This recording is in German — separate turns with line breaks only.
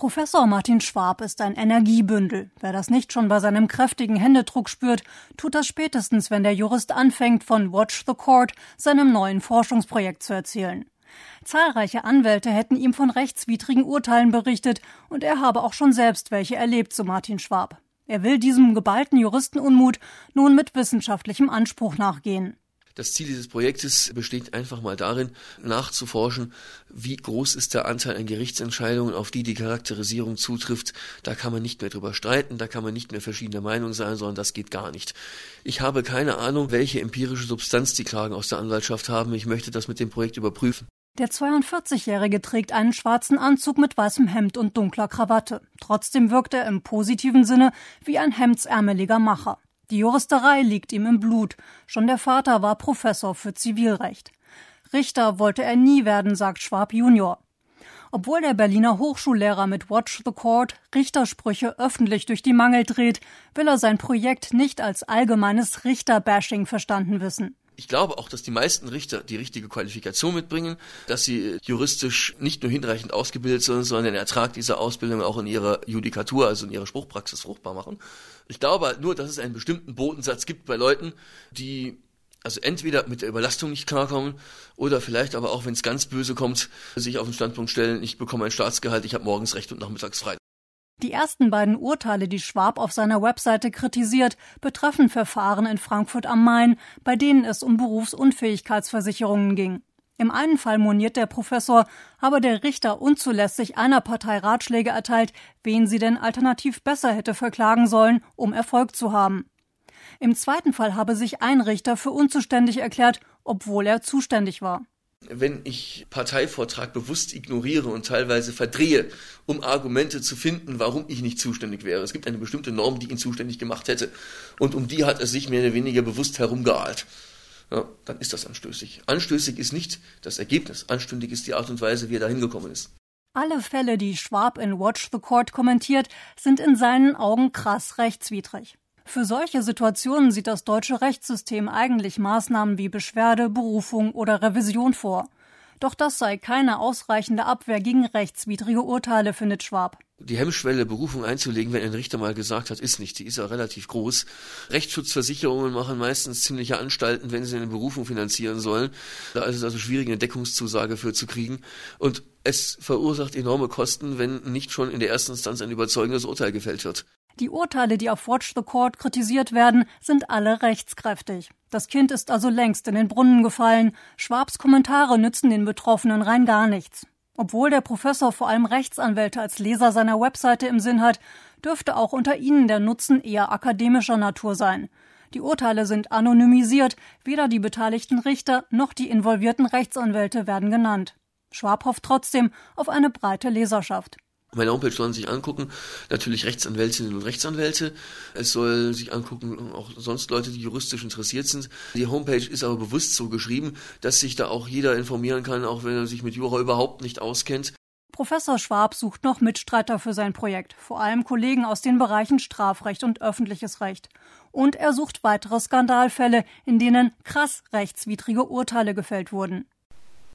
Professor Martin Schwab ist ein Energiebündel. Wer das nicht schon bei seinem kräftigen Händedruck spürt, tut das spätestens, wenn der Jurist anfängt, von Watch the Court, seinem neuen Forschungsprojekt, zu erzählen. Zahlreiche Anwälte hätten ihm von rechtswidrigen Urteilen berichtet und er habe auch schon selbst welche erlebt, so Martin Schwab. Er will diesem geballten Juristenunmut nun mit wissenschaftlichem Anspruch nachgehen.
Das Ziel dieses Projektes besteht einfach mal darin, nachzuforschen, wie groß ist der Anteil an Gerichtsentscheidungen, auf die die Charakterisierung zutrifft. Da kann man nicht mehr drüber streiten, da kann man nicht mehr verschiedener Meinung sein, sondern das geht gar nicht. Ich habe keine Ahnung, welche empirische Substanz die Klagen aus der Anwaltschaft haben. Ich möchte das mit dem Projekt überprüfen.
Der 42-Jährige trägt einen schwarzen Anzug mit weißem Hemd und dunkler Krawatte. Trotzdem wirkt er im positiven Sinne wie ein hemdsärmeliger Macher. Die Juristerei liegt ihm im Blut. Schon der Vater war Professor für Zivilrecht. Richter wollte er nie werden, sagt Schwab Junior. Obwohl der Berliner Hochschullehrer mit Watch the Court Richtersprüche öffentlich durch die Mangel dreht, will er sein Projekt nicht als allgemeines Richterbashing verstanden wissen.
Ich glaube auch, dass die meisten Richter die richtige Qualifikation mitbringen, dass sie juristisch nicht nur hinreichend ausgebildet sind, sondern den Ertrag dieser Ausbildung auch in ihrer Judikatur, also in ihrer Spruchpraxis, fruchtbar machen. Ich glaube halt nur, dass es einen bestimmten Bodensatz gibt bei Leuten, die also entweder mit der Überlastung nicht klarkommen oder vielleicht aber auch, wenn es ganz böse kommt, sich auf den Standpunkt stellen, ich bekomme ein Staatsgehalt, ich habe morgens Recht und nachmittags frei.
Die ersten beiden Urteile, die Schwab auf seiner Webseite kritisiert, betreffen Verfahren in Frankfurt am Main, bei denen es um Berufsunfähigkeitsversicherungen ging. Im einen Fall moniert der Professor, habe der Richter unzulässig einer Partei Ratschläge erteilt, wen sie denn alternativ besser hätte verklagen sollen, um Erfolg zu haben. Im zweiten Fall habe sich ein Richter für unzuständig erklärt, obwohl er zuständig war.
Wenn ich Parteivortrag bewusst ignoriere und teilweise verdrehe, um Argumente zu finden, warum ich nicht zuständig wäre. Es gibt eine bestimmte Norm, die ihn zuständig gemacht hätte. Und um die hat er sich mehr oder weniger bewusst herumgeahlt. Ja, dann ist das anstößig. Anstößig ist nicht das Ergebnis. Anstößig ist die Art und Weise, wie er da hingekommen ist.
Alle Fälle, die Schwab in Watch the Court kommentiert, sind in seinen Augen krass rechtswidrig. Für solche Situationen sieht das deutsche Rechtssystem eigentlich Maßnahmen wie Beschwerde, Berufung oder Revision vor. Doch das sei keine ausreichende Abwehr gegen rechtswidrige Urteile, findet Schwab.
Die Hemmschwelle, Berufung einzulegen, wenn ein Richter mal gesagt hat, ist nicht. Die ist ja relativ groß. Rechtsschutzversicherungen machen meistens ziemliche Anstalten, wenn sie eine Berufung finanzieren sollen. Da ist es also schwierig, eine Deckungszusage für zu kriegen. Und es verursacht enorme Kosten, wenn nicht schon in der ersten Instanz ein überzeugendes Urteil gefällt wird.
Die Urteile, die auf Watch the Court kritisiert werden, sind alle rechtskräftig. Das Kind ist also längst in den Brunnen gefallen. Schwabs Kommentare nützen den Betroffenen rein gar nichts. Obwohl der Professor vor allem Rechtsanwälte als Leser seiner Webseite im Sinn hat, dürfte auch unter ihnen der Nutzen eher akademischer Natur sein. Die Urteile sind anonymisiert, weder die beteiligten Richter noch die involvierten Rechtsanwälte werden genannt. Schwab hofft trotzdem auf eine breite Leserschaft.
Meine Homepage sollen sich angucken, natürlich Rechtsanwältinnen und Rechtsanwälte. Es soll sich angucken, auch sonst Leute, die juristisch interessiert sind. Die Homepage ist aber bewusst so geschrieben, dass sich da auch jeder informieren kann, auch wenn er sich mit Jura überhaupt nicht auskennt.
Professor Schwab sucht noch Mitstreiter für sein Projekt, vor allem Kollegen aus den Bereichen Strafrecht und öffentliches Recht. Und er sucht weitere Skandalfälle, in denen krass rechtswidrige Urteile gefällt wurden.